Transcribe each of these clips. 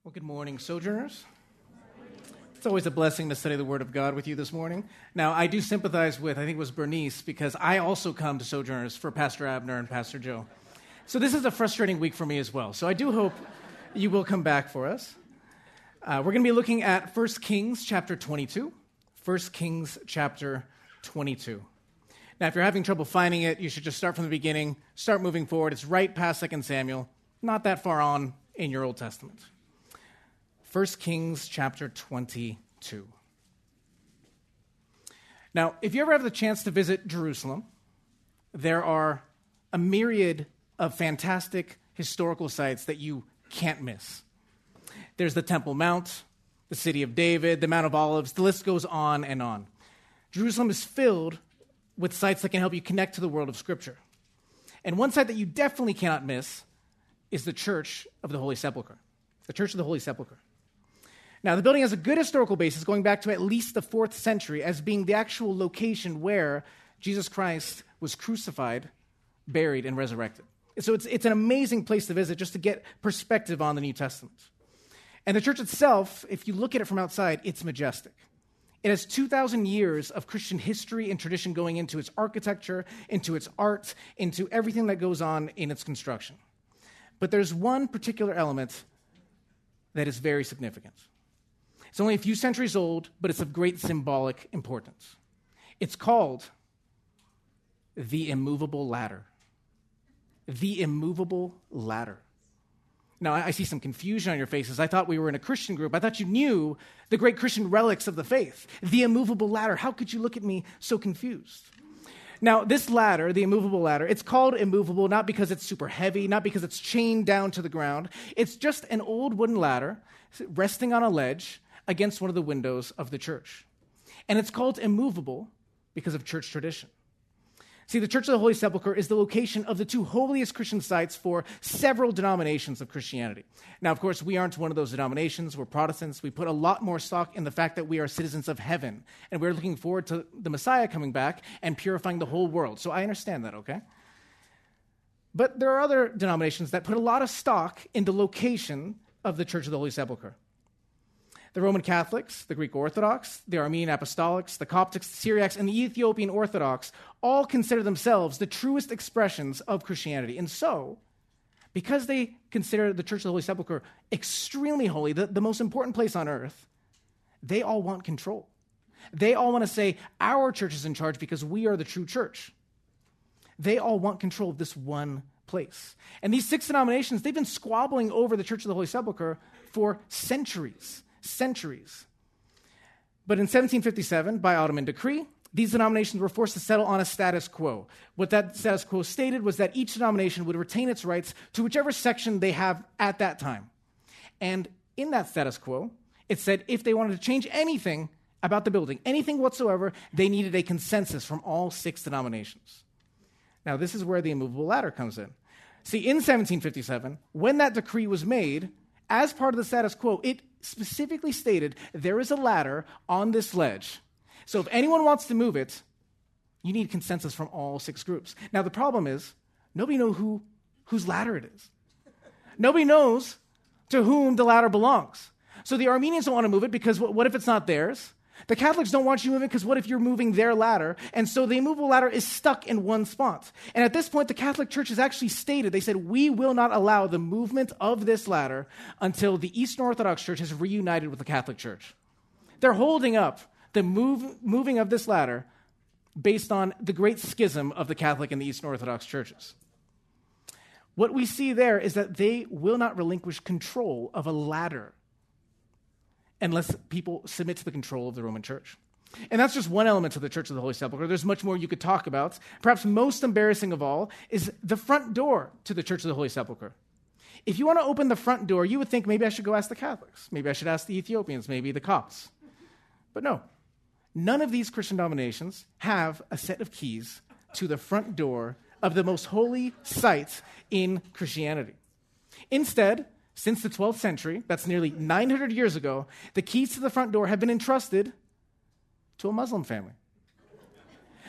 Well, good morning, Sojourners. It's always a blessing to study the Word of God with you this morning. Now, I do sympathize with, I think it was Bernice, because I also come to Sojourners for Pastor Abner and Pastor Joe. So this is a frustrating week for me as well. So I do hope you will come back for us. We're going to be looking at 1 Kings chapter 22. 1 Kings chapter 22. Now, if you're having trouble finding it, you should just start from the beginning, start moving forward. It's right past 2 Samuel, not that far on in your Old Testament. 1 Kings chapter 22. Now, if you ever have the chance to visit Jerusalem, there are a myriad of fantastic historical sites that you can't miss. There's the Temple Mount, the City of David, the Mount of Olives, the list goes on and on. Jerusalem is filled with sites that can help you connect to the world of Scripture. And one site that you definitely cannot miss is the Church of the Holy Sepulchre. The Church of the Holy Sepulchre. Now, the building has a good historical basis going back to at least the 4th century as being the actual location where Jesus Christ was crucified, buried, and resurrected. So it's an amazing place to visit just to get perspective on the New Testament. And the church itself, if you look at it from outside, it's majestic. It has 2,000 years of Christian history and tradition going into its architecture, into its art, into everything that goes on in its construction. But there's one particular element that is very significant. It's only a few centuries old, but it's of great symbolic importance. It's called the immovable ladder. The immovable ladder. Now, I see some confusion on your faces. I thought we were in a Christian group. I thought you knew the great Christian relics of the faith. The immovable ladder. How could you look at me so confused? Now, this ladder, the immovable ladder, it's called immovable not because it's super heavy, not because it's chained down to the ground. It's just an old wooden ladder resting on a ledge against one of the windows of the church. And it's called immovable because of church tradition. See, the Church of the Holy Sepulchre is the location of the two holiest Christian sites for several denominations of Christianity. Now, of course, we aren't one of those denominations. We're Protestants. We put a lot more stock in the fact that we are citizens of heaven, and we're looking forward to the Messiah coming back and purifying the whole world. So I understand that, okay? But there are other denominations that put a lot of stock in the location of the Church of the Holy Sepulchre. The Roman Catholics, the Greek Orthodox, the Armenian Apostolics, the Coptics, the Syriacs, and the Ethiopian Orthodox all consider themselves the truest expressions of Christianity. And so, because they consider the Church of the Holy Sepulchre extremely holy, the most important place on earth, they all want control. They all want to say, our church is in charge because we are the true church. They all want control of this one place. And these 6 denominations, they've been squabbling over the Church of the Holy Sepulchre for centuries. But in 1757, by Ottoman decree, these denominations were forced to settle on a status quo. What that status quo stated was that each denomination would retain its rights to whichever section they have at that time. And in that status quo, it said if they wanted to change anything about the building, anything whatsoever, they needed a consensus from all 6 denominations. Now, this is where the immovable ladder comes in. See, in 1757, when that decree was made, as part of the status quo, it specifically stated there is a ladder on this ledge. So if anyone wants to move it, you need consensus from all 6 groups. Now, the problem is nobody knows whose ladder it is. Nobody knows to whom the ladder belongs. So the Armenians don't want to move it because what if it's not theirs? The Catholics don't want you moving because what if you're moving their ladder? And so the immovable ladder is stuck in one spot. And at this point, the Catholic Church has actually stated, they said, we will not allow the movement of this ladder until the Eastern Orthodox Church has reunited with the Catholic Church. They're holding up the moving of this ladder based on the great schism of the Catholic and the Eastern Orthodox churches. What we see there is that they will not relinquish control of a ladder unless people submit to the control of the Roman Church. And that's just one element of the Church of the Holy Sepulchre. There's much more you could talk about. Perhaps most embarrassing of all is the front door to the Church of the Holy Sepulchre. If you want to open the front door, you would think maybe I should go ask the Catholics. Maybe I should ask the Ethiopians, maybe the Copts. But no, none of these Christian denominations have a set of keys to the front door of the most holy site in Christianity. Instead, since the 12th century, that's nearly 900 years ago, the keys to the front door have been entrusted to a Muslim family.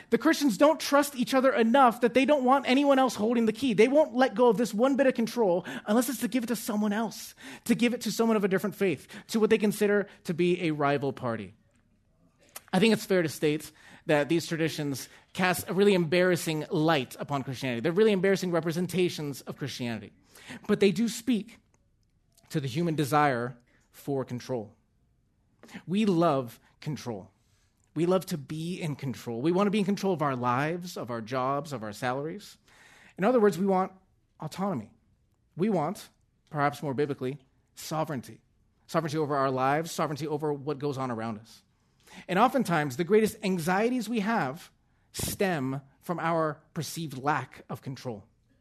the Christians don't trust each other enough that they don't want anyone else holding the key. They won't let go of this one bit of control unless it's to give it to someone else, to give it to someone of a different faith, to what they consider to be a rival party. I think it's fair to state that these traditions cast a really embarrassing light upon Christianity. They're really embarrassing representations of Christianity. But they do speak to the human desire for control. We love control. We love to be in control. We want to be in control of our lives, of our jobs, of our salaries. In other words, we want autonomy. We want, perhaps more biblically, sovereignty. Sovereignty over our lives, sovereignty over what goes on around us. And oftentimes, the greatest anxieties we have stem from our perceived lack of control.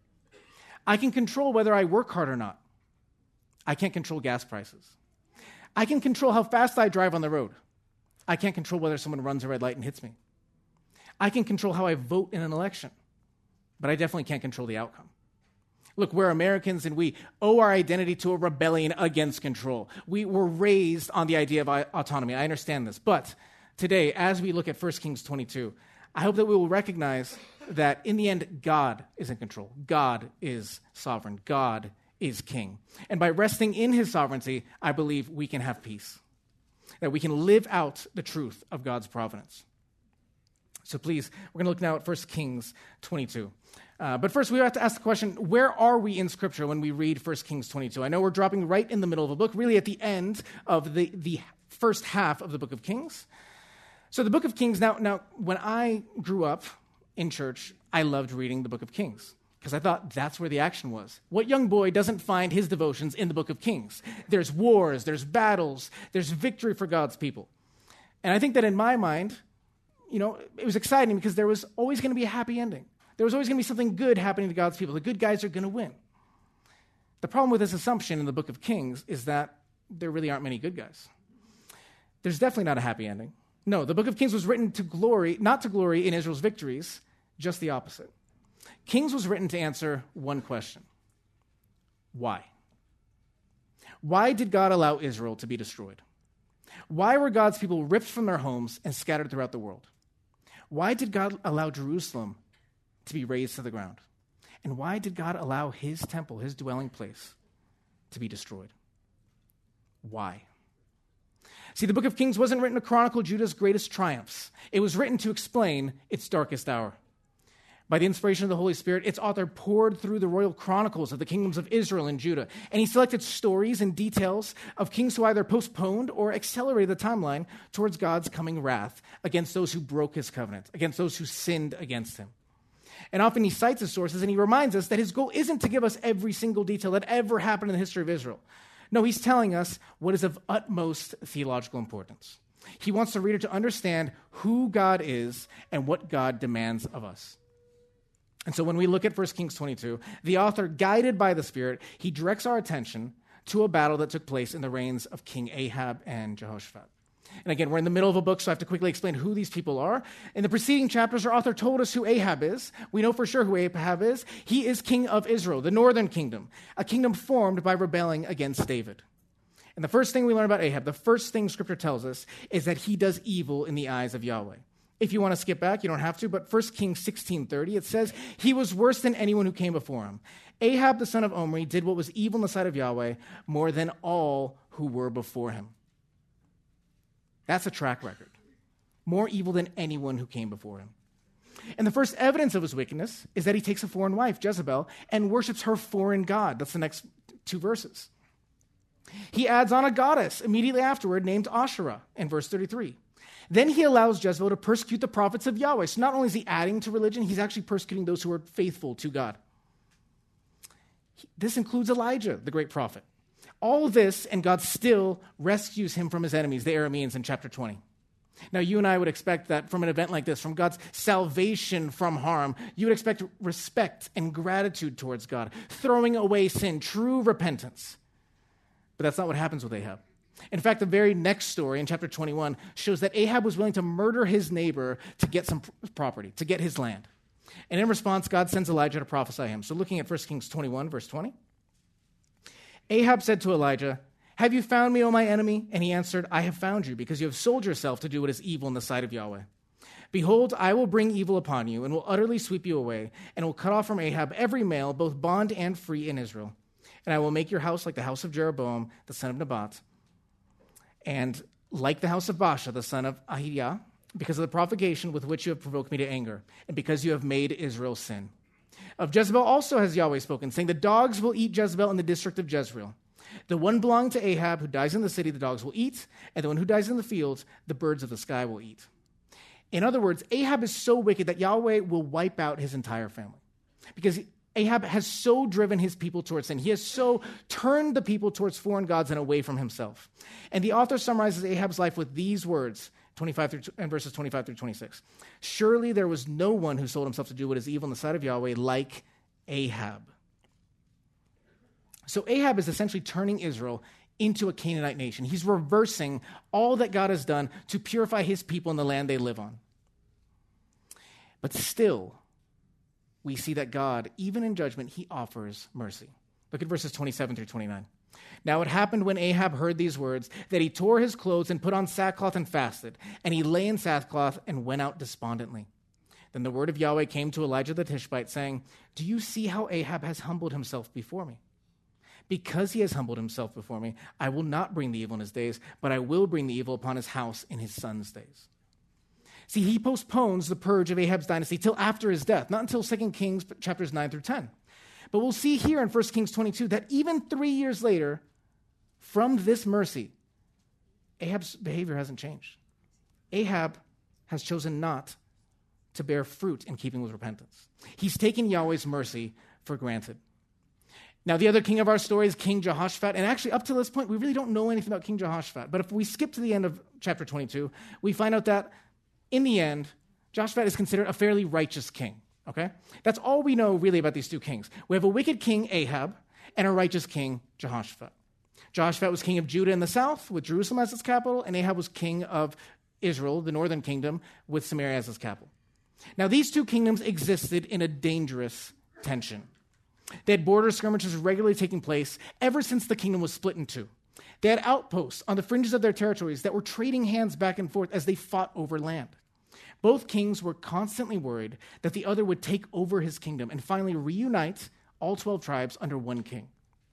I can control whether I work hard or not. I can't control gas prices. I can control how fast I drive on the road. I can't control whether someone runs a red light and hits me. I can control how I vote in an election, but I definitely can't control the outcome. Look, we're Americans and we owe our identity to a rebellion against control. We were raised on the idea of autonomy. I understand this. But today, as we look at 1 Kings 22, I hope that we will recognize that in the end, God is in control. God is sovereign. God is king. And by resting in his sovereignty, I believe we can have peace, that we can live out the truth of God's providence. So please, we're going to look now at 1 Kings 22. But first, we have to ask the question, where are we in Scripture when we read 1 Kings 22? I know we're dropping right in the middle of a book, really at the end of the first half of the book of Kings. So the book of Kings, now when I grew up in church, I loved reading the book of Kings because I thought that's where the action was. What young boy doesn't find his devotions in the book of Kings? There's wars, there's battles, there's victory for God's people. And I think that in my mind, it was exciting because there was always going to be a happy ending. There was always going to be something good happening to God's people. The good guys are going to win. The problem with this assumption in the book of Kings is that there really aren't many good guys. There's definitely not a happy ending. No, the book of Kings was written to glory, not to glory in Israel's victories, just the opposite. Kings was written to answer one question. Why? Why did God allow Israel to be destroyed? Why were God's people ripped from their homes and scattered throughout the world? Why did God allow Jerusalem to be razed to the ground? And why did God allow his temple, his dwelling place, to be destroyed? Why? See, the book of Kings wasn't written to chronicle Judah's greatest triumphs. It was written to explain its darkest hour. By the inspiration of the Holy Spirit, its author poured through the royal chronicles of the kingdoms of Israel and Judah, and he selected stories and details of kings who either postponed or accelerated the timeline towards God's coming wrath against those who broke his covenant, against those who sinned against him. And often he cites his sources and he reminds us that his goal isn't to give us every single detail that ever happened in the history of Israel. No, he's telling us what is of utmost theological importance. He wants the reader to understand who God is and what God demands of us. And so when we look at 1 Kings 22, the author, guided by the Spirit, he directs our attention to a battle that took place in the reigns of King Ahab and Jehoshaphat. And again, we're in the middle of a book, so I have to quickly explain who these people are. In the preceding chapters, our author told us who Ahab is. We know for sure who Ahab is. He is king of Israel, the northern kingdom, a kingdom formed by rebelling against David. And the first thing we learn about Ahab, the first thing Scripture tells us, is that he does evil in the eyes of Yahweh. If you want to skip back, you don't have to, but 1 Kings 16:30, it says, he was worse than anyone who came before him. Ahab, the son of Omri, did what was evil in the sight of Yahweh more than all who were before him. That's a track record. More evil than anyone who came before him. And the first evidence of his wickedness is that he takes a foreign wife, Jezebel, and worships her foreign god. That's the next two verses. He adds on a goddess immediately afterward named Asherah in verse 33. Then he allows Jezebel to persecute the prophets of Yahweh. So not only is he adding to religion, he's actually persecuting those who are faithful to God. This includes Elijah, the great prophet. All this, and God still rescues him from his enemies, the Arameans, in chapter 20. Now, you and I would expect that from an event like this, from God's salvation from harm, you would expect respect and gratitude towards God, throwing away sin, true repentance. But that's not what happens with Ahab. In fact, the very next story in chapter 21 shows that Ahab was willing to murder his neighbor to get some property, to get his land. And in response, God sends Elijah to prophesy him. So looking at 1 Kings 21, verse 20, Ahab said to Elijah, "Have you found me, O my enemy?" And he answered, "I have found you, because you have sold yourself to do what is evil in the sight of Yahweh. Behold, I will bring evil upon you and will utterly sweep you away and will cut off from Ahab every male, both bond and free in Israel. And I will make your house like the house of Jeroboam, the son of Nebat, and like the house of Baasha, the son of Ahiah, because of the provocation with which you have provoked me to anger, and because you have made Israel sin. Of Jezebel also has Yahweh spoken, saying, the dogs will eat Jezebel in the district of Jezreel. The one belonging to Ahab who dies in the city, the dogs will eat, and the one who dies in the fields, the birds of the sky will eat. In other words, Ahab is so wicked that Yahweh will wipe out his entire family. Because Ahab has so driven his people towards sin. He has so turned the people towards foreign gods and away from himself. And the author summarizes Ahab's life with these words, verses 25 through 26. Surely there was no one who sold himself to do what is evil in the sight of Yahweh like Ahab. So Ahab is essentially turning Israel into a Canaanite nation. He's reversing all that God has done to purify his people in the land they live on. But still, we see that God, even in judgment, he offers mercy. Look at verses 27 through 29. Now it happened when Ahab heard these words that he tore his clothes and put on sackcloth and fasted, and he lay in sackcloth and went out despondently. Then the word of Yahweh came to Elijah the Tishbite, saying, do you see how Ahab has humbled himself before me? Because he has humbled himself before me, I will not bring the evil in his days, but I will bring the evil upon his house in his son's days. See, he postpones the purge of Ahab's dynasty till after his death, not until 2 Kings chapters 9 through 10. But we'll see here in 1 Kings 22 that even 3 years later, from this mercy, Ahab's behavior hasn't changed. Ahab has chosen not to bear fruit in keeping with repentance. He's taken Yahweh's mercy for granted. Now, the other king of our story is King Jehoshaphat, and actually up to this point, we really don't know anything about King Jehoshaphat. But if we skip to the end of chapter 22, we find out that in the end, Jehoshaphat is considered a fairly righteous king, okay? That's all we know really about these two kings. We have a wicked king, Ahab, and a righteous king, Jehoshaphat. Jehoshaphat was king of Judah in the south, with Jerusalem as its capital, and Ahab was king of Israel, the northern kingdom, with Samaria as its capital. Now, these two kingdoms existed in a dangerous tension. They had border skirmishes regularly taking place ever since the kingdom was split in two. They had outposts on the fringes of their territories that were trading hands back and forth as they fought over land. Both kings were constantly worried that the other would take over his kingdom and finally reunite all 12 tribes under one king.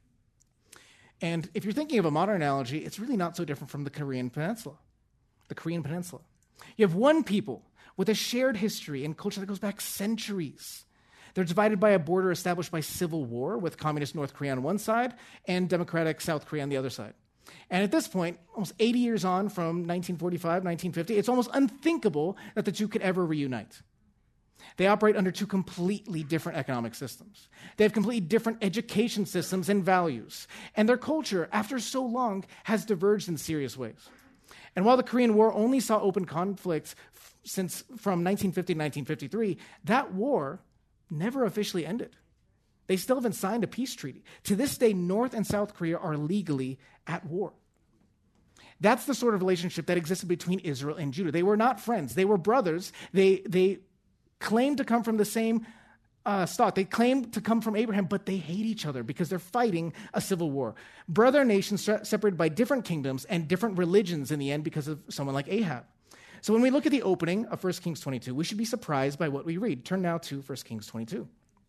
And if you're thinking of a modern analogy, it's really not so different from the Korean Peninsula. The Korean Peninsula. You have one people with a shared history and culture that goes back centuries. They're divided by a border established by civil war with communist North Korea on one side and democratic South Korea on the other side. And at this point, almost 80 years on from 1945, 1950, it's almost unthinkable that the two could ever reunite. They operate under two completely different economic systems. They have completely different education systems and values. And their culture, after so long, has diverged in serious ways. And while the Korean War only saw open conflicts from 1950 to 1953, that war never officially ended. They still haven't signed a peace treaty. To this day, North and South Korea are legally at war. That's the sort of relationship that existed between Israel and Judah. They were not friends. They were brothers. They claimed to come from the same stock. They claimed to come from Abraham, but they hate each other because they're fighting a civil war. Brother nations separated by different kingdoms and different religions in the end because of someone like Ahab. So when we look at the opening of 1 Kings 22, we should be surprised by what we read. Turn now to 1 Kings 22.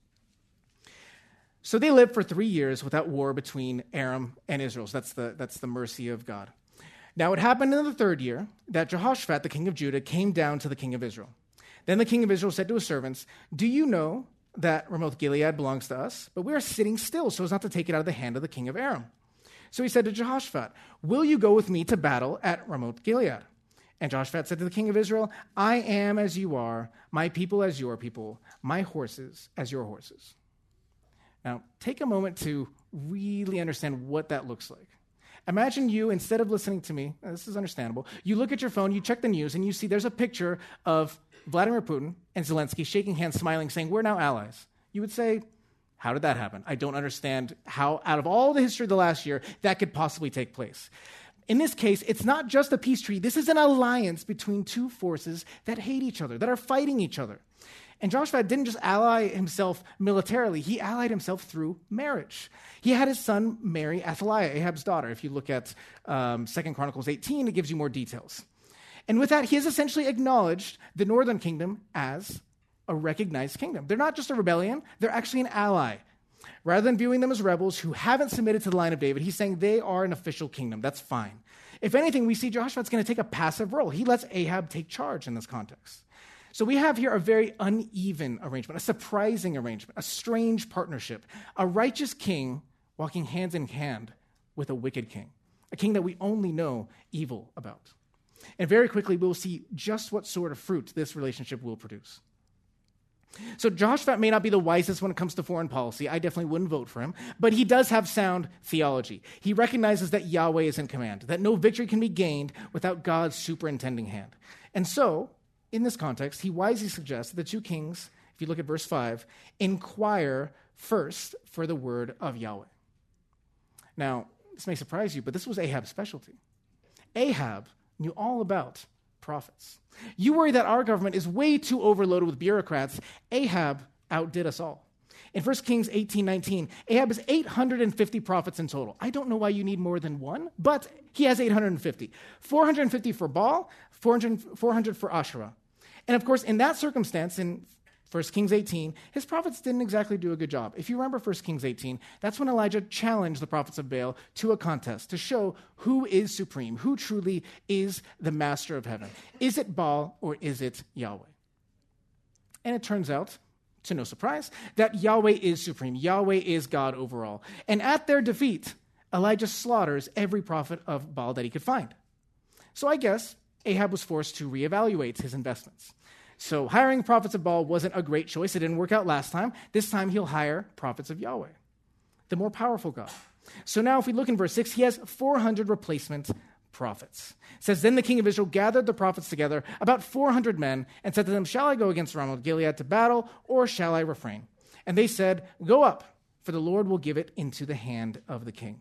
So they lived for 3 years without war between Aram and Israel. So that's the mercy of God. Now it happened in the third year that Jehoshaphat, the king of Judah, came down to the king of Israel. Then the king of Israel said to his servants, "Do you know that Ramoth Gilead belongs to us? But we are sitting still so as not to take it out of the hand of the king of Aram." So he said to Jehoshaphat, "Will you go with me to battle at Ramoth Gilead?" And Jehoshaphat said to the king of Israel, "I am as you are, my people as your people, my horses as your horses." Now, take a moment to really understand what that looks like. Imagine you, instead of listening to me, this is understandable, you look at your phone, you check the news, and you see there's a picture of Vladimir Putin and Zelensky shaking hands, smiling, saying, "We're now allies." You would say, how did that happen? I don't understand how, out of all the history of the last year, that could possibly take place. In this case, it's not just a peace treaty. This is an alliance between two forces that hate each other, that are fighting each other. And Jehoshaphat didn't just ally himself militarily. He allied himself through marriage. He had his son marry Athaliah, Ahab's daughter. If you look at 2 Chronicles 18, it gives you more details. And with that, he has essentially acknowledged the northern kingdom as a recognized kingdom. They're not just a rebellion, they're actually an ally. Rather than viewing them as rebels who haven't submitted to the line of David, he's saying they are an official kingdom. That's fine. If anything, we see Jehoshaphat's going to take a passive role. He lets Ahab take charge in this context. So we have here a very uneven arrangement, a surprising arrangement, a strange partnership, a righteous king walking hand in hand with a wicked king, a king that we only know evil about. And very quickly, we'll see just what sort of fruit this relationship will produce. So Jehoshaphat may not be the wisest when it comes to foreign policy. I definitely wouldn't vote for him. But he does have sound theology. He recognizes that Yahweh is in command, that no victory can be gained without God's superintending hand. And so, in this context, he wisely suggests that the two kings, if you look at verse 5, inquire first for the word of Yahweh. Now, this may surprise you, but this was Ahab's specialty. Ahab knew all about prophets. You worry that our government is way too overloaded with bureaucrats. Ahab outdid us all. In 1 Kings 18:19, Ahab has 850 prophets in total. I don't know why you need more than one, but he has 850. 450 for Baal, 400 for Asherah. And of course, in that circumstance, in 1 Kings 18, his prophets didn't exactly do a good job. If you remember 1 Kings 18, that's when Elijah challenged the prophets of Baal to a contest to show who is supreme, who truly is the master of heaven. Is it Baal or is it Yahweh? And it turns out, to no surprise, that Yahweh is supreme. Yahweh is God overall. And at their defeat, Elijah slaughters every prophet of Baal that he could find. So I guess Ahab was forced to reevaluate his investments. So hiring prophets of Baal wasn't a great choice. It didn't work out last time. This time he'll hire prophets of Yahweh, the more powerful God. So now if we look in verse 6, he has 400 replacement prophets. It says, then the king of Israel gathered the prophets together, about 400 men, and said to them, shall I go against Ramoth Gilead to battle, or shall I refrain? And they said, go up, for the Lord will give it into the hand of the king.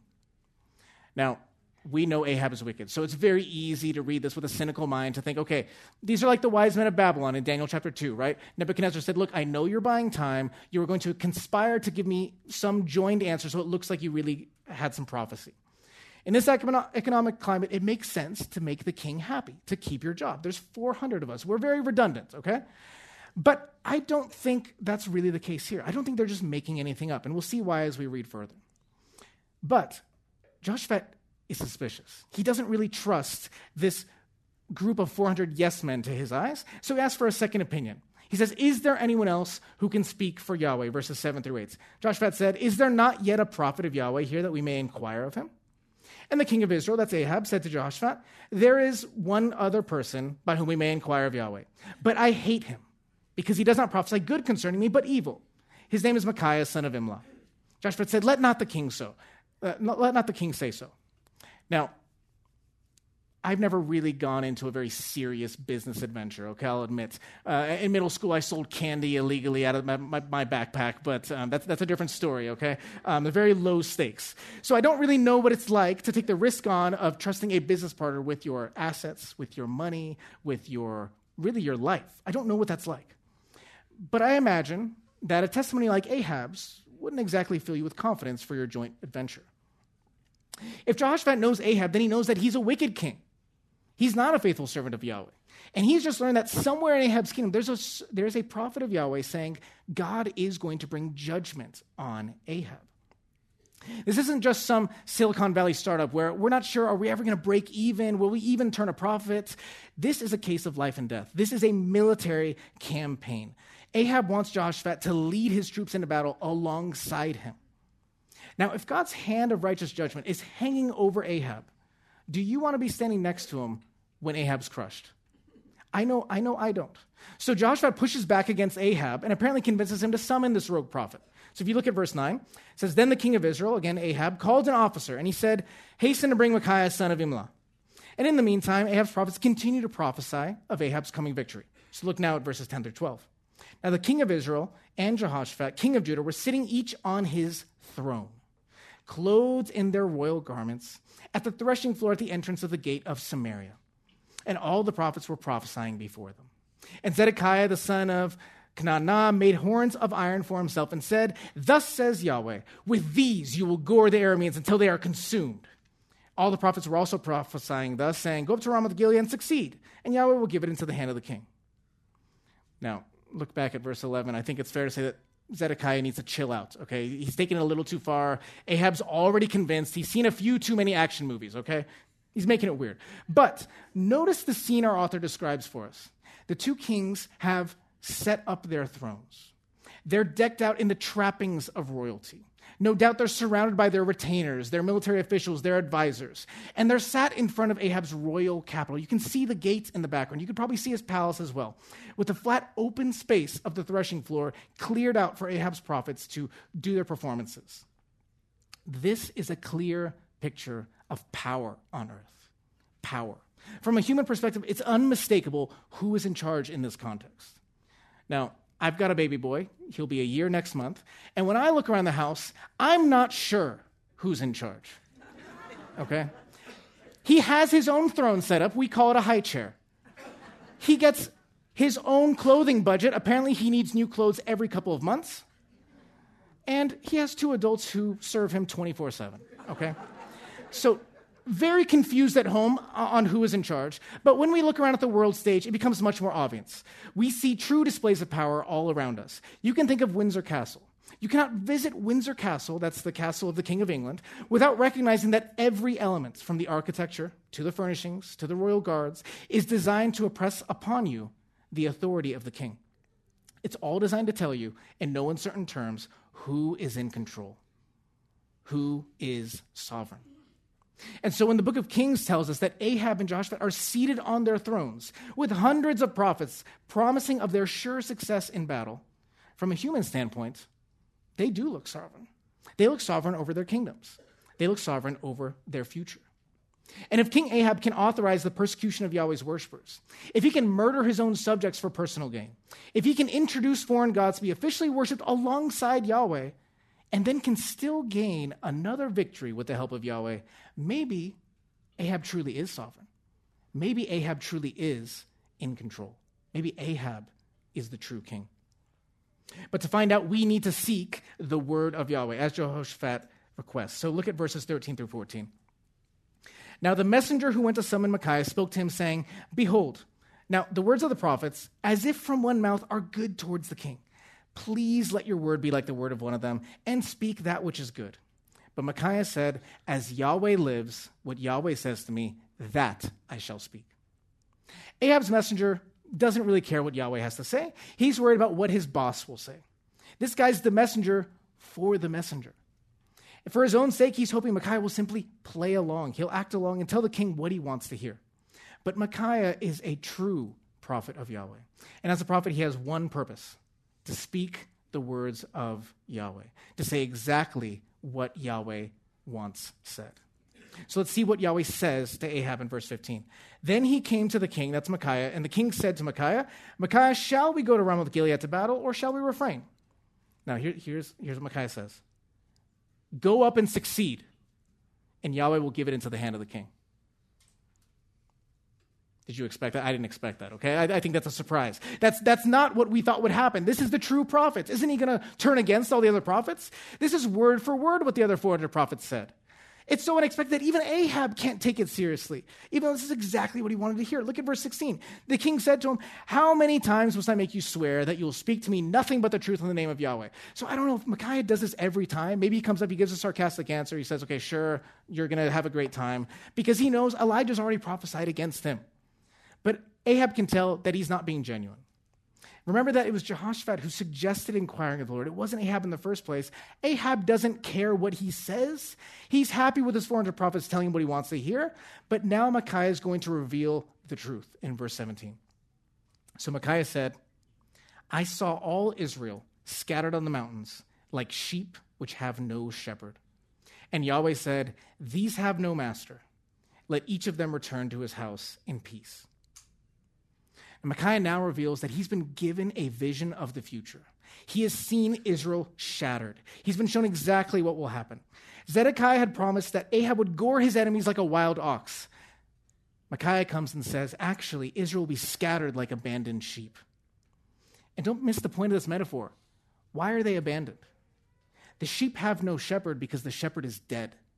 Now, we know Ahab is wicked, so it's very easy to read this with a cynical mind to think, okay, these are like the wise men of Babylon in Daniel chapter 2, right? Nebuchadnezzar said, look, I know you're buying time. You were going to conspire to give me some joined answer so it looks like you really had some prophecy. In this economic climate, it makes sense to make the king happy, to keep your job. There's 400 of us. We're very redundant, okay? But I don't think that's really the case here. I don't think they're just making anything up, and we'll see why as we read further. But Jehoshaphat is suspicious. He doesn't really trust this group of 400 yes men to his eyes, so he asks for a second opinion. He says, is there anyone else who can speak for Yahweh? Verses 7 through 8. Jehoshaphat said, is there not yet a prophet of Yahweh here that we may inquire of him? And the king of Israel, that's Ahab, said to Jehoshaphat, there is one other person by whom we may inquire of Yahweh, but I hate him because he does not prophesy good concerning me, but evil. His name is Micaiah, son of Imlah. Jehoshaphat said, let not the king say so. Now, I've never really gone into a very serious business adventure, okay, I'll admit. In middle school, I sold candy illegally out of my backpack, but that's a different story, okay? They're very low stakes. So I don't really know what it's like to take the risk on of trusting a business partner with your assets, with your money, with your life. I don't know what that's like. But I imagine that a testimony like Ahab's wouldn't exactly fill you with confidence for your joint adventure. If Jehoshaphat knows Ahab, then he knows that he's a wicked king. He's not a faithful servant of Yahweh. And he's just learned that somewhere in Ahab's kingdom, there's a prophet of Yahweh saying God is going to bring judgment on Ahab. This isn't just some Silicon Valley startup where we're not sure, are we ever going to break even? Will we even turn a profit? This is a case of life and death. This is a military campaign. Ahab wants Jehoshaphat to lead his troops into battle alongside him. Now, if God's hand of righteous judgment is hanging over Ahab, do you want to be standing next to him when Ahab's crushed? I know I don't. So Jehoshaphat pushes back against Ahab and apparently convinces him to summon this rogue prophet. So if you look at verse 9, it says, then the king of Israel, again Ahab, called an officer and he said, hasten to bring Micaiah, son of Imlah. And in the meantime, Ahab's prophets continue to prophesy of Ahab's coming victory. So look now at verses 10 through 12. Now the king of Israel and Jehoshaphat, king of Judah, were sitting each on his throne, clothed in their royal garments, at the threshing floor at the entrance of the gate of Samaria. And all the prophets were prophesying before them. And Zedekiah, the son of Kenana, made horns of iron for himself and said, thus says Yahweh, with these you will gore the Arameans until they are consumed. All the prophets were also prophesying thus, saying, "Go up to Ramoth Gilead and succeed, and Yahweh will give it into the hand of the king." Now, look back at verse 11. I think it's fair to say that Zedekiah needs to chill out, okay? He's taking it a little too far. Ahab's already convinced. He's seen a few too many action movies, okay? He's making it weird. But notice the scene our author describes for us. The two kings have set up their thrones. They're decked out in the trappings of royalty. No doubt they're surrounded by their retainers, their military officials, their advisors. And they're sat in front of Ahab's royal capital. You can see the gates in the background. You can probably see his palace as well, with the flat open space of the threshing floor cleared out for Ahab's prophets to do their performances. This is a clear picture of power on earth. Power. From a human perspective, it's unmistakable who is in charge in this context. Now, I've got a baby boy. He'll be a year next month. And when I look around the house, I'm not sure who's in charge. Okay? He has his own throne set up. We call it a high chair. He gets his own clothing budget. Apparently, he needs new clothes every couple of months. And he has two adults who serve him 24/7. Okay? So, very confused at home on who is in charge. But when we look around at the world stage, it becomes much more obvious. We see true displays of power all around us. You can think of Windsor Castle. You cannot visit Windsor Castle, that's the castle of the King of England, without recognizing that every element, from the architecture to the furnishings to the royal guards, is designed to impress upon you the authority of the king. It's all designed to tell you, in no uncertain terms, who is in control, who is sovereign. And so when the book of Kings tells us that Ahab and Jehoshaphat are seated on their thrones with hundreds of prophets promising of their sure success in battle, from a human standpoint, they do look sovereign. They look sovereign over their kingdoms. They look sovereign over their future. And if King Ahab can authorize the persecution of Yahweh's worshipers, if he can murder his own subjects for personal gain, if he can introduce foreign gods to be officially worshipped alongside Yahweh, and then can still gain another victory with the help of Yahweh, maybe Ahab truly is sovereign. Maybe Ahab truly is in control. Maybe Ahab is the true king. But to find out, we need to seek the word of Yahweh, as Jehoshaphat requests. So look at verses 13 through 14. Now the messenger who went to summon Micaiah spoke to him, saying, "Behold, now the words of the prophets, as if from one mouth, are good towards the king. Please let your word be like the word of one of them, and speak that which is good." But Micaiah said, "As Yahweh lives, what Yahweh says to me, that I shall speak." Ahab's messenger doesn't really care what Yahweh has to say. He's worried about what his boss will say. This guy's the messenger for the messenger. And for his own sake, he's hoping Micaiah will simply play along. He'll act along and tell the king what he wants to hear. But Micaiah is a true prophet of Yahweh. And as a prophet, he has one purpose: to speak the words of Yahweh, to say exactly what Yahweh wants said. So let's see what Yahweh says to Ahab in verse 15. Then he came to the king, that's Micaiah, and the king said to Micaiah, "Micaiah, shall we go to Ramoth Gilead to battle, or shall we refrain?" Now here's what Micaiah says. "Go up and succeed, and Yahweh will give it into the hand of the king." Did you expect that? I didn't expect that, okay? I think that's a surprise. That's not what we thought would happen. This is the true prophet. Isn't he going to turn against all the other prophets? This is word for word what the other 400 prophets said. It's so unexpected that even Ahab can't take it seriously, even though this is exactly what he wanted to hear. Look at verse 16. The king said to him, "How many times must I make you swear that you will speak to me nothing but the truth in the name of Yahweh?" So I don't know if Micaiah does this every time. Maybe he comes up, he gives a sarcastic answer. He says, "Okay, sure, you're going to have a great time," because he knows Elijah's already prophesied against him. But Ahab can tell that he's not being genuine. Remember that it was Jehoshaphat who suggested inquiring of the Lord. It wasn't Ahab in the first place. Ahab doesn't care what he says. He's happy with his 400 prophets telling him what he wants to hear. But now Micaiah is going to reveal the truth in verse 17. So Micaiah said, "I saw all Israel scattered on the mountains like sheep which have no shepherd. And Yahweh said, 'These have no master. Let each of them return to his house in peace.'" And Micaiah now reveals that he's been given a vision of the future. He has seen Israel shattered. He's been shown exactly what will happen. Zedekiah had promised that Ahab would gore his enemies like a wild ox. Micaiah comes and says, actually, Israel will be scattered like abandoned sheep. And don't miss the point of this metaphor. Why are they abandoned? The sheep have no shepherd because the shepherd is dead.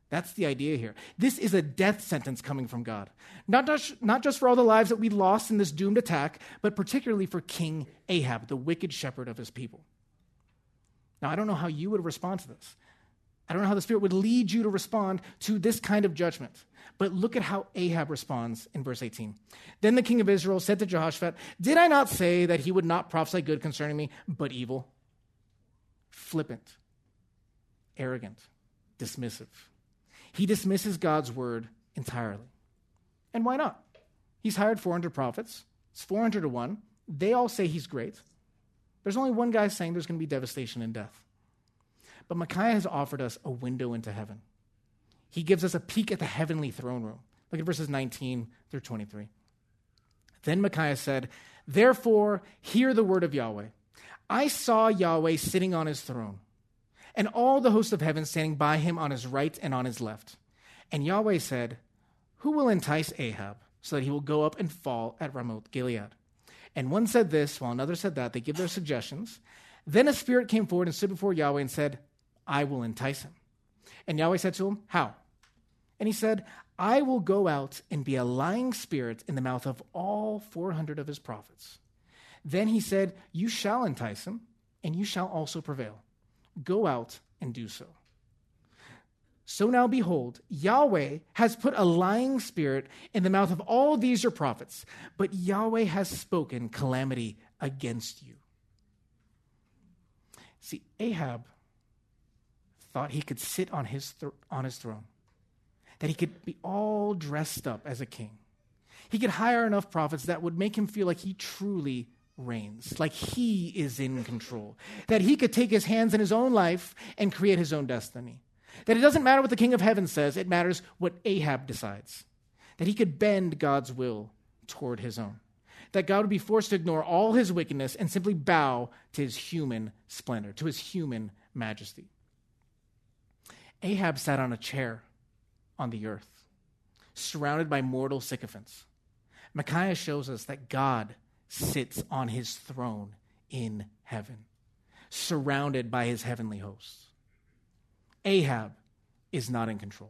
That's the idea here. This is a death sentence coming from God. Not just for all the lives that we lost in this doomed attack, but particularly for King Ahab, the wicked shepherd of his people. Now, I don't know how you would respond to this. I don't know how the Spirit would lead you to respond to this kind of judgment. But look at how Ahab responds in verse 18. Then the king of Israel said to Jehoshaphat, "Did I not say that he would not prophesy good concerning me, but evil?" Flippant, arrogant, dismissive. He dismisses God's word entirely. And why not? He's hired 400 prophets. It's 400 to 1. They all say he's great. There's only one guy saying there's going to be devastation and death. But Micaiah has offered us a window into heaven. He gives us a peek at the heavenly throne room. Look at verses 19 through 23. Then Micaiah said, "Therefore, hear the word of Yahweh. I saw Yahweh sitting on his throne, and all the hosts of heaven standing by him on his right and on his left. And Yahweh said, who will entice Ahab so that he will go up and fall at Ramoth Gilead?" And one said this, while another said that. They give their suggestions. Then a spirit came forward and stood before Yahweh and said, "I will entice him." And Yahweh said to him, "How?" And he said, "I will go out and be a lying spirit in the mouth of all 400 of his prophets." Then he said, "You shall entice him, and you shall also prevail. Go out and do so." So now behold, Yahweh has put a lying spirit in the mouth of all these your prophets, but Yahweh has spoken calamity against you. See, Ahab thought he could sit on his throne, that he could be all dressed up as a king. He could hire enough prophets that would make him feel like he truly reigns, like he is in control, that he could take his hands in his own life and create his own destiny. That it doesn't matter what the king of heaven says, it matters what Ahab decides. That he could bend God's will toward his own. That God would be forced to ignore all his wickedness and simply bow to his human splendor, to his human majesty. Ahab sat on a chair on the earth, surrounded by mortal sycophants. Micaiah shows us that God sits on his throne in heaven, surrounded by his heavenly hosts. Ahab is not in control.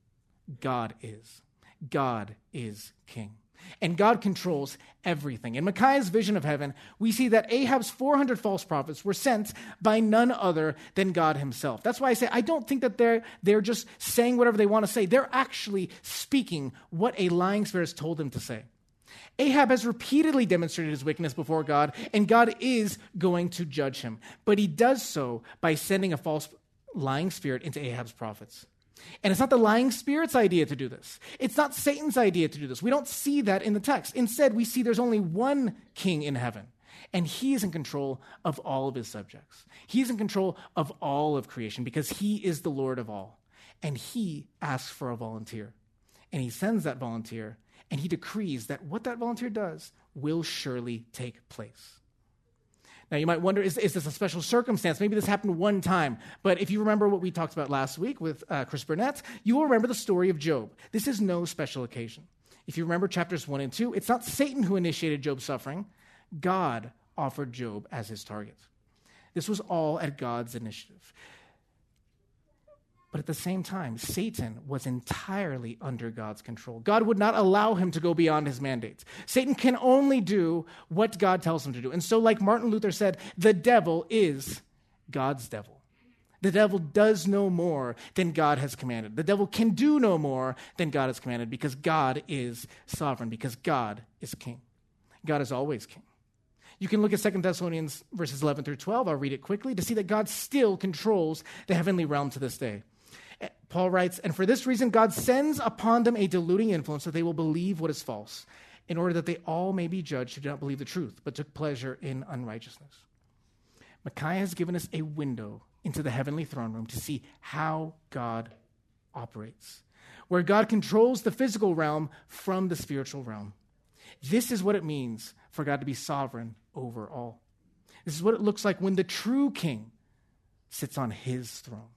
God is. God is king. And God controls everything. In Micaiah's vision of heaven, we see that Ahab's 400 false prophets were sent by none other than God himself. That's why I say I don't think that they're just saying whatever they want to say. They're actually speaking what a lying spirit has told them to say. Ahab has repeatedly demonstrated his wickedness before God, and God is going to judge him. But he does so by sending a false lying spirit into Ahab's prophets. And it's not the lying spirit's idea to do this. It's not Satan's idea to do this. We don't see that in the text. Instead, we see there's only one king in heaven, and he is in control of all of his subjects. He's in control of all of creation because he is the Lord of all. And he asks for a volunteer. And he sends that volunteer, and he decrees that what that volunteer does will surely take place. Now, you might wonder, is this a special circumstance? Maybe this happened one time. But if you remember what we talked about last week with Chris Burnett, you will remember the story of Job. This is no special occasion. If you remember chapters 1 and 2, it's not Satan who initiated Job's suffering. God offered Job as his target. This was all at God's initiative. But at the same time, Satan was entirely under God's control. God would not allow him to go beyond his mandate. Satan can only do what God tells him to do. And so, like Martin Luther said, the devil is God's devil. The devil does no more than God has commanded. The devil can do no more than God has commanded because God is sovereign, because God is king. God is always king. You can look at 2 Thessalonians verses 11 through 12. I'll read it quickly to see that God still controls the heavenly realm to this day. Paul writes, "And for this reason God sends upon them a deluding influence that they will believe what is false, in order that they all may be judged who do not believe the truth, but took pleasure in unrighteousness." Micaiah has given us a window into the heavenly throne room to see how God operates, where God controls the physical realm from the spiritual realm. This is what it means for God to be sovereign over all. This is what it looks like when the true king sits on his throne.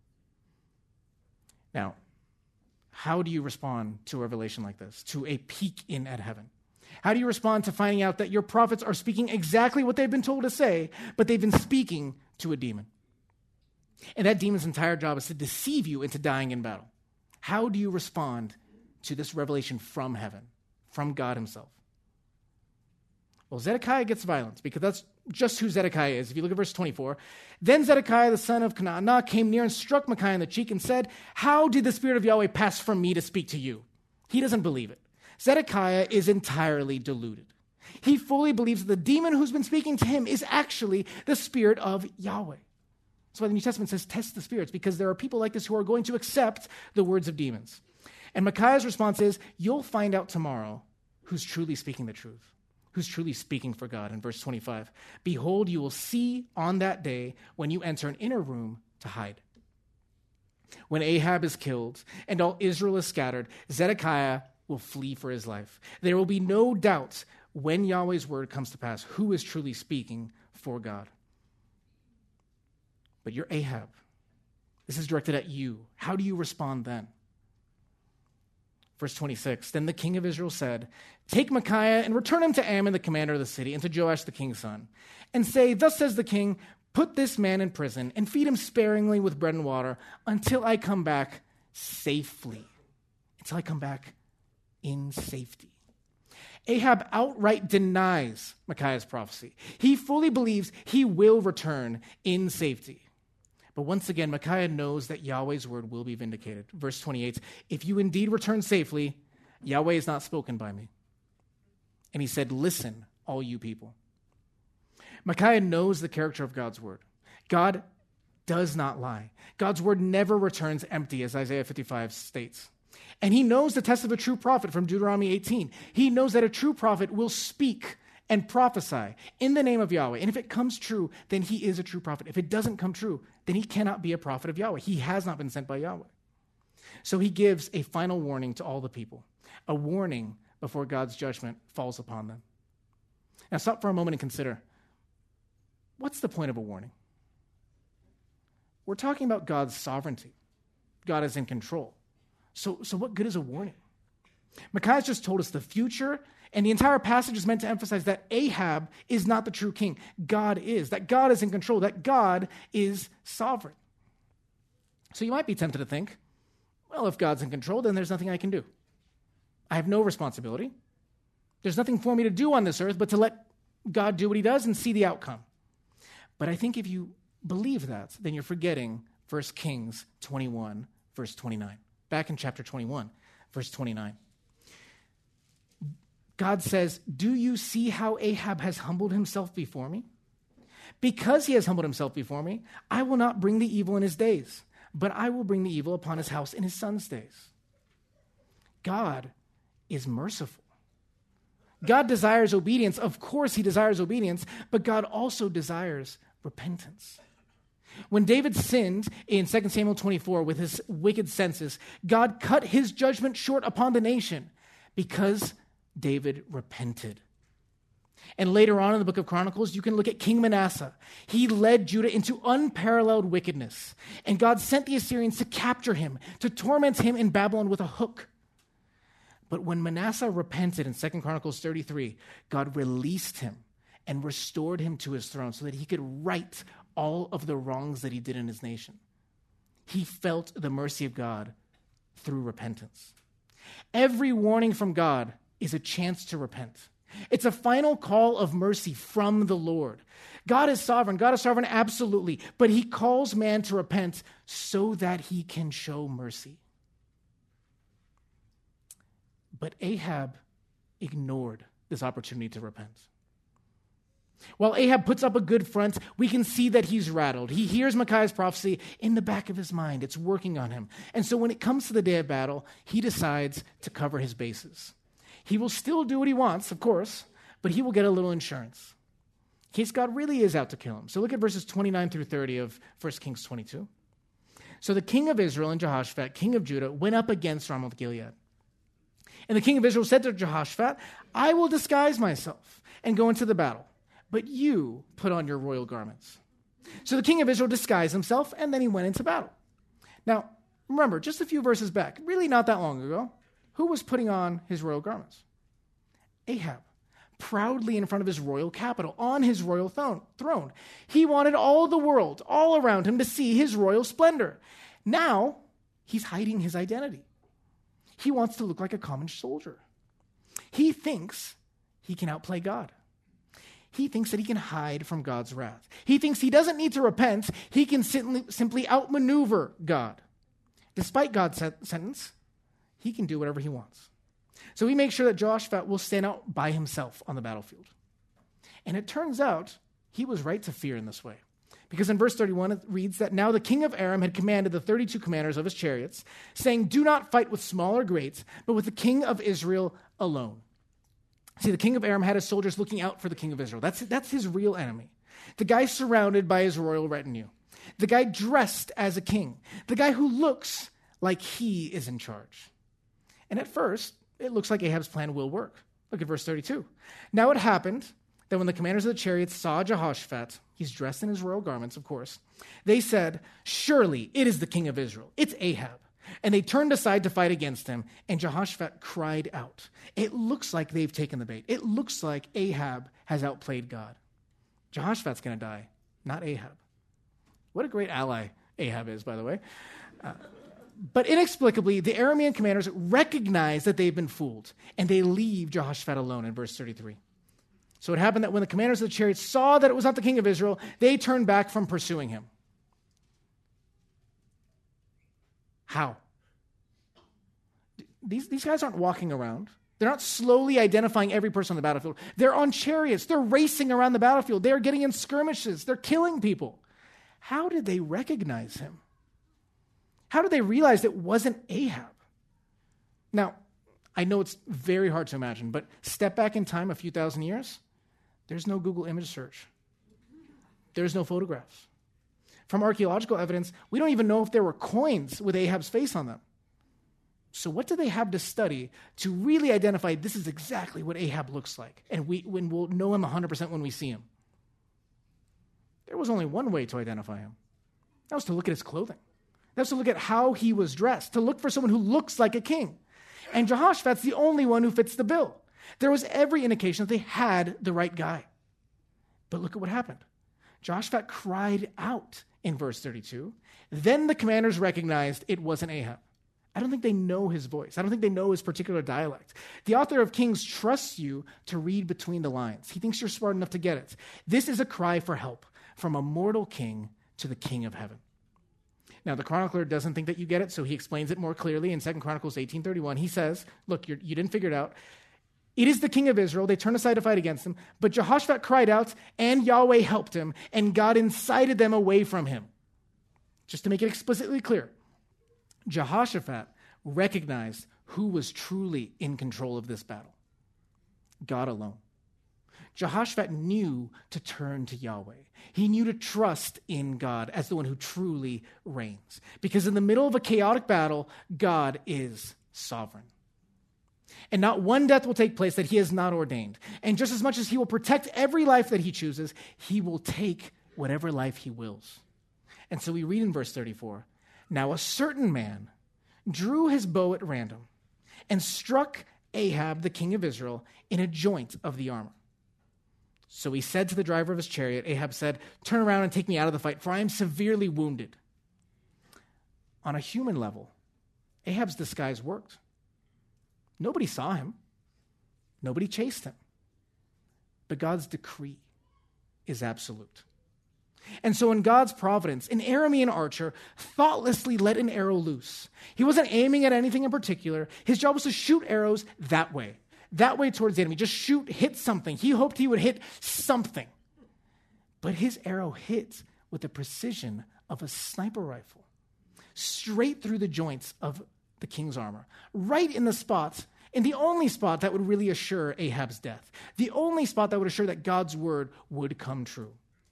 Now, how do you respond to a revelation like this, to a peek in at heaven? How do you respond to finding out that your prophets are speaking exactly what they've been told to say, but they've been speaking to a demon? And that demon's entire job is to deceive you into dying in battle. How do you respond to this revelation from heaven, from God himself? Well, Zedekiah gets violent because that's just who Zedekiah is. If you look at verse 24, then Zedekiah, the son of Kenana, came near and struck Micaiah in the cheek and said, "How did the Spirit of Yahweh pass from me to speak to you?" He doesn't believe it. Zedekiah is entirely deluded. He fully believes that the demon who's been speaking to him is actually the Spirit of Yahweh. That's why the New Testament says test the spirits, because there are people like this who are going to accept the words of demons. And Micaiah's response is, you'll find out tomorrow who's truly speaking the truth, who's truly speaking for God. In verse 25, behold, you will see on that day when you enter an inner room to hide. When Ahab is killed and all Israel is scattered, Zedekiah will flee for his life. There will be no doubt when Yahweh's word comes to pass who is truly speaking for God. But you're Ahab. This is directed at you. How do you respond then? Verse 26, then the king of Israel said, take Micaiah and return him to Ammon, the commander of the city, and to Joash, the king's son, and say, thus says the king, put this man in prison and feed him sparingly with bread and water until I come back safely. Until I come back in safety. Ahab outright denies Micaiah's prophecy. He fully believes he will return in safety. But once again, Micaiah knows that Yahweh's word will be vindicated. Verse 28, if you indeed return safely, Yahweh has not spoken by me. And he said, listen, all you people. Micaiah knows the character of God's word. God does not lie. God's word never returns empty, as Isaiah 55 states. And he knows the test of a true prophet from Deuteronomy 18. He knows that a true prophet will speak and prophesy in the name of Yahweh. And if it comes true, then he is a true prophet. If it doesn't come true, then he cannot be a prophet of Yahweh. He has not been sent by Yahweh. So he gives a final warning to all the people, a warning before God's judgment falls upon them. Now stop for a moment and consider, what's the point of a warning? We're talking about God's sovereignty. God is in control. So what good is a warning? Micaiah just told us the future, and the entire passage is meant to emphasize that Ahab is not the true king. God is, that God is in control, that God is sovereign. So you might be tempted to think, well, if God's in control, then there's nothing I can do. I have no responsibility. There's nothing for me to do on this earth but to let God do what he does and see the outcome. But I think if you believe that, then you're forgetting 1 Kings 21, verse 29. Back in chapter 21, verse 29. God says, do you see how Ahab has humbled himself before me? Because he has humbled himself before me, I will not bring the evil in his days, but I will bring the evil upon his house in his son's days. God is merciful. God desires obedience. Of course, he desires obedience, but God also desires repentance. When David sinned in 2 Samuel 24 with his wicked senses, God cut his judgment short upon the nation because David repented. And later on in the book of Chronicles, you can look at King Manasseh. He led Judah into unparalleled wickedness, and God sent the Assyrians to capture him, to torment him in Babylon with a hook. But when Manasseh repented in 2 Chronicles 33, God released him and restored him to his throne so that he could right all of the wrongs that he did in his nation. He felt the mercy of God through repentance. Every warning from God is a chance to repent. It's a final call of mercy from the Lord. God is sovereign. God is sovereign absolutely, but he calls man to repent so that he can show mercy. But Ahab ignored this opportunity to repent. While Ahab puts up a good front, we can see that he's rattled. He hears Micaiah's prophecy in the back of his mind. It's working on him. And so when it comes to the day of battle, he decides to cover his bases. He will still do what he wants, of course, but he will get a little insurance in case God really is out to kill him. So look at verses 29 through 30 of 1 Kings 22. So the king of Israel and Jehoshaphat, king of Judah, went up against Ramoth-Gilead. And the king of Israel said to Jehoshaphat, I will disguise myself and go into the battle, but you put on your royal garments. So the king of Israel disguised himself, and then he went into battle. Now, remember, just a few verses back, really not that long ago, who was putting on his royal garments? Ahab, proudly in front of his royal capital, on his royal throne. He wanted all the world, all around him, to see his royal splendor. Now, he's hiding his identity. He wants to look like a common soldier. He thinks he can outplay God. He thinks that he can hide from God's wrath. He thinks he doesn't need to repent. He can simply outmaneuver God. Despite God's sentence, he can do whatever he wants. So we make sure that Jehoshaphat will stand out by himself on the battlefield. And it turns out he was right to fear in this way. Because in verse 31, it reads that now the king of Aram had commanded the 32 commanders of his chariots, saying, do not fight with small or great, but with the king of Israel alone. See, the king of Aram had his soldiers looking out for the king of Israel. That's his real enemy. The guy surrounded by his royal retinue. The guy dressed as a king. The guy who looks like he is in charge. And at first, it looks like Ahab's plan will work. Look at verse 32. Now it happened that when the commanders of the chariots saw Jehoshaphat, he's dressed in his royal garments, of course, they said, surely it is the king of Israel. It's Ahab. And they turned aside to fight against him, and Jehoshaphat cried out. It looks like they've taken the bait. It looks like Ahab has outplayed God. Jehoshaphat's going to die, not Ahab. What a great ally Ahab is, by the way. But inexplicably, the Aramean commanders recognize that they've been fooled, and they leave Jehoshaphat alone in verse 33. So it happened that when the commanders of the chariots saw that it was not the king of Israel, they turned back from pursuing him. How? These guys aren't walking around. They're not slowly identifying every person on the battlefield. They're on chariots. They're racing around the battlefield. They're getting in skirmishes. They're killing people. How did they recognize him? How did they realize it wasn't Ahab? Now, I know it's very hard to imagine, but step back in time a few thousand years, there's no Google image search. There's no photographs. From archaeological evidence, we don't even know if there were coins with Ahab's face on them. So what do they have to study to really identify this is exactly what Ahab looks like, and we'll know him 100% when we see him? There was only one way to identify him. That was to look at his clothing. That was to look at how he was dressed, to look for someone who looks like a king. And Jehoshaphat's the only one who fits the bill. There was every indication that they had the right guy. But look at what happened. Jehoshaphat cried out in verse 32. Then the commanders recognized it wasn't Ahab. I don't think they know his voice. I don't think they know his particular dialect. The author of Kings trusts you to read between the lines. He thinks you're smart enough to get it. This is a cry for help from a mortal king to the king of heaven. Now, the chronicler doesn't think that you get it, so he explains it more clearly in 2 Chronicles 18:31. He says, look, you didn't figure it out. It is the king of Israel. They turned aside to fight against him, but Jehoshaphat cried out, and Yahweh helped him, and God incited them away from him. Just to make it explicitly clear, Jehoshaphat recognized who was truly in control of this battle. God alone. Jehoshaphat knew to turn to Yahweh. He knew to trust in God as the one who truly reigns. Because in the middle of a chaotic battle, God is sovereign. And not one death will take place that he has not ordained. And just as much as he will protect every life that he chooses, he will take whatever life he wills. And so we read in verse 34, now a certain man drew his bow at random and struck Ahab, the king of Israel, in a joint of the armor. So he said to the driver of his chariot, Ahab said, turn around and take me out of the fight, for I am severely wounded. On a human level, Ahab's disguise worked. Nobody saw him. Nobody chased him. But God's decree is absolute. And so in God's providence, an Aramean archer thoughtlessly let an arrow loose. He wasn't aiming at anything in particular. His job was to shoot arrows that way towards the enemy. Just shoot, hit something. He hoped he would hit something. But his arrow hit with the precision of a sniper rifle, straight through the joints of the king's armor, right in the spot, in the only spot that would really assure Ahab's death, the only spot that would assure that God's word would come true.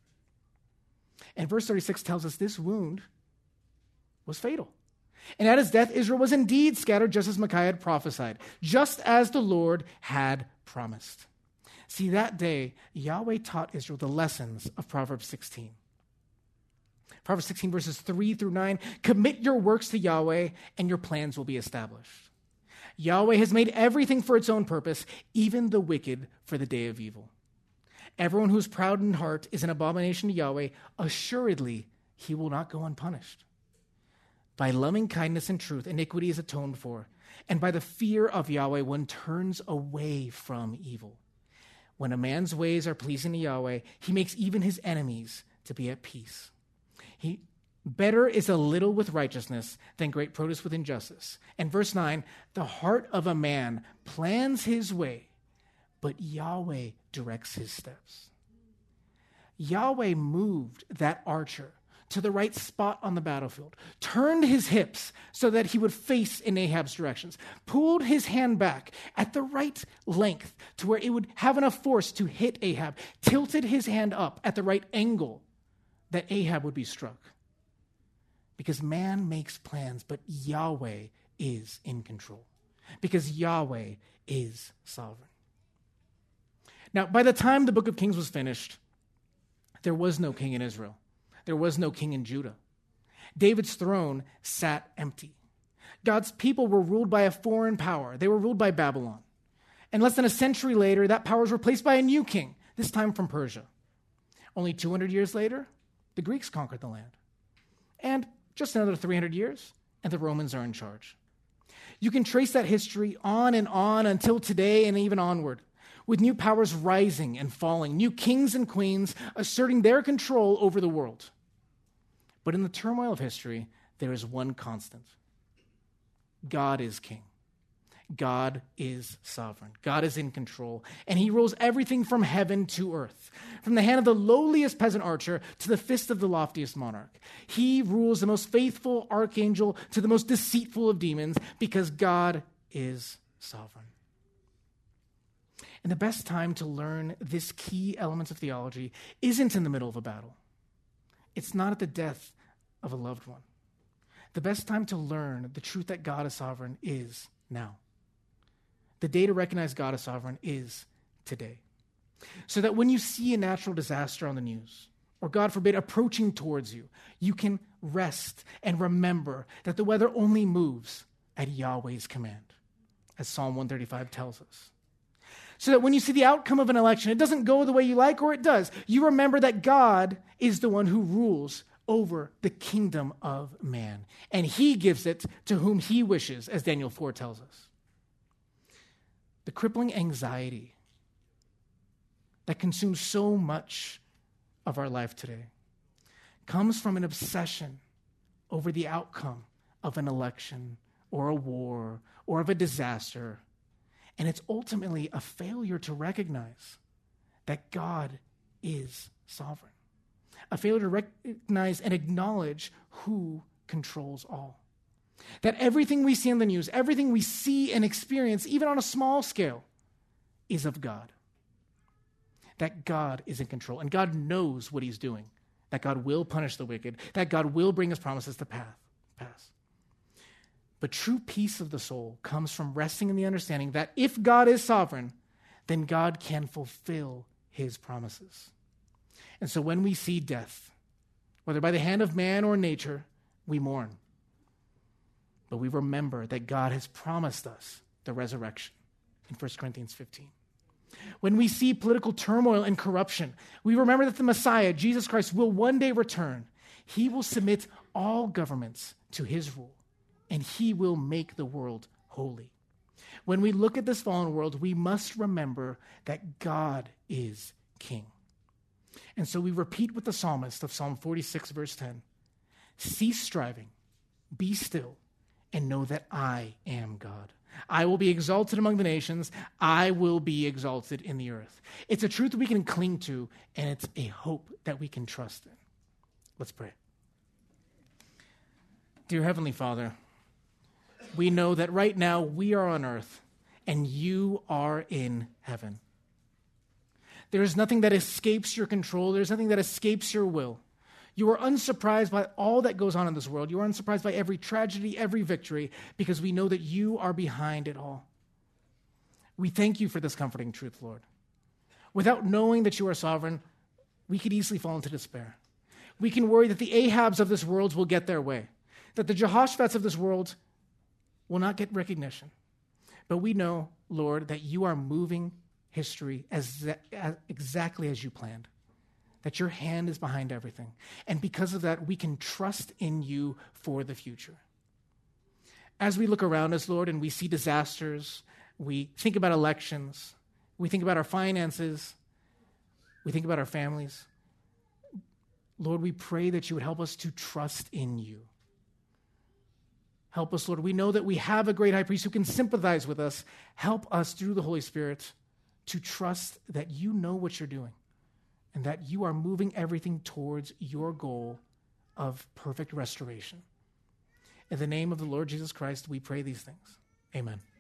And verse 36 tells us this wound was fatal. And at his death, Israel was indeed scattered just as Micaiah had prophesied, just as the Lord had promised. See, that day, Yahweh taught Israel the lessons of Proverbs 16. Proverbs 16 verses 3-9, commit your works to Yahweh and your plans will be established. Yahweh has made everything for its own purpose, even the wicked for the day of evil. Everyone who is proud in heart is an abomination to Yahweh. Assuredly, he will not go unpunished. By loving kindness and truth, iniquity is atoned for, and by the fear of Yahweh one turns away from evil. When a man's ways are pleasing to Yahweh, he makes even his enemies to be at peace. Better is a little with righteousness than great produce with injustice. And verse 9, the heart of a man plans his way, but Yahweh directs his steps. Yahweh moved that archer to the right spot on the battlefield, turned his hips so that he would face in Ahab's directions, pulled his hand back at the right length to where it would have enough force to hit Ahab, tilted his hand up at the right angle that Ahab would be struck. Because man makes plans, but Yahweh is in control. Because Yahweh is sovereign. Now, by the time the book of Kings was finished, there was no king in Israel. There was no king in Judah. David's throne sat empty. God's people were ruled by a foreign power. They were ruled by Babylon. And less than a century later, that power was replaced by a new king, this time from Persia. Only 200 years later, the Greeks conquered the land. And just another 300 years, and the Romans are in charge. You can trace that history on and on until today and even onward, with new powers rising and falling, new kings and queens asserting their control over the world. But in the turmoil of history, there is one constant. God is king. God is sovereign. God is in control, and he rules everything from heaven to earth, from the hand of the lowliest peasant archer to the fist of the loftiest monarch. He rules the most faithful archangel to the most deceitful of demons, because God is sovereign. And the best time to learn this key element of theology isn't in the middle of a battle. It's not at the death of a loved one. The best time to learn the truth that God is sovereign is now. The day to recognize God as sovereign is today. So that when you see a natural disaster on the news, or God forbid, approaching towards you, you can rest and remember that the weather only moves at Yahweh's command, as Psalm 135 tells us. So that when you see the outcome of an election, it doesn't go the way you like, or it does, you remember that God is the one who rules over the kingdom of man, and he gives it to whom he wishes, as Daniel 4 tells us. The crippling anxiety that consumes so much of our life today comes from an obsession over the outcome of an election or a war or of a disaster. And it's ultimately a failure to recognize that God is sovereign, a failure to recognize and acknowledge who controls all. That everything we see in the news, everything we see and experience, even on a small scale, is of God. That God is in control, and God knows what he's doing. That God will punish the wicked, that God will bring his promises to pass. But true peace of the soul comes from resting in the understanding that if God is sovereign, then God can fulfill his promises. And so when we see death, whether by the hand of man or nature, we mourn. But we remember that God has promised us the resurrection in 1 Corinthians 15. When we see political turmoil and corruption, we remember that the Messiah, Jesus Christ, will one day return. He will submit all governments to his rule, and he will make the world holy. When we look at this fallen world, we must remember that God is king. And so we repeat with the psalmist of Psalm 46, verse 10, cease striving, be still, and know that I am God. I will be exalted among the nations. I will be exalted in the earth. It's a truth we can cling to, and it's a hope that we can trust in. Let's pray. Dear Heavenly Father, we know that right now we are on earth, and you are in heaven. There is nothing that escapes your control. There's nothing that escapes your will. You are unsurprised by all that goes on in this world. You are unsurprised by every tragedy, every victory, because we know that you are behind it all. We thank you for this comforting truth, Lord. Without knowing that you are sovereign, we could easily fall into despair. We can worry that the Ahabs of this world will get their way, that the Jehoshaphat's of this world will not get recognition. But we know, Lord, that you are moving history exactly as you planned, that your hand is behind everything. And because of that, we can trust in you for the future. as we look around us, Lord, and we see disasters, we think about elections, we think about our finances, we think about our families, Lord, we pray that you would help us to trust in you. Help us, Lord. We know that we have a great high priest who can sympathize with us. Help us through the Holy Spirit to trust that you know what you're doing and that you are moving everything towards your goal of perfect restoration. In the name of the Lord Jesus Christ, we pray these things. Amen.